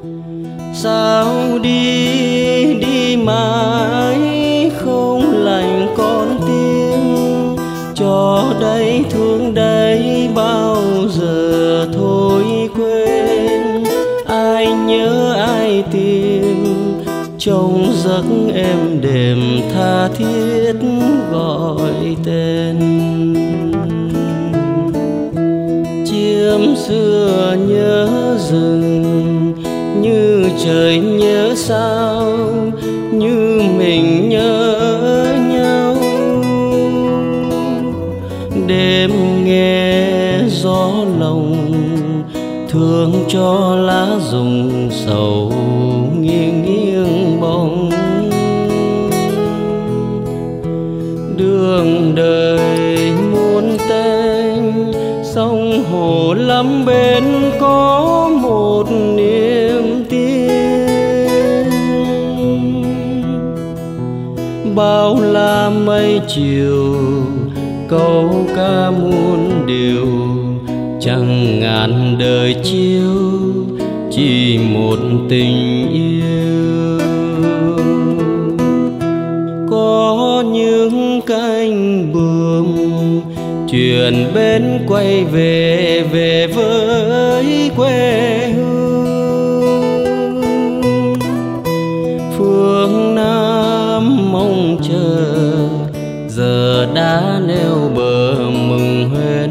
Sao đi đi mãi không lành con tim, cho đây thương đây bao giờ thôi quên. Ai nhớ ai tìm trong giấc êm đềm tha thiết gọi tên. Chiêm xưa nhớ rừng như trời nhớ sao, như mình nhớ nhau. Đêm nghe gió lòng thương cho lá rụng sầu nghiêng nghiêng bóng. Đường đời muôn tênh sông hồ lắm bên có một niềm tin. Bao la mây chiều câu ca muôn điều, chẳng ngàn đời chiêu chỉ một tình yêu. Có những cánh buồm thuyền bên quay về về với quê hương. Phương Nam mong chờ giờ đã neo bờ mừng Huế.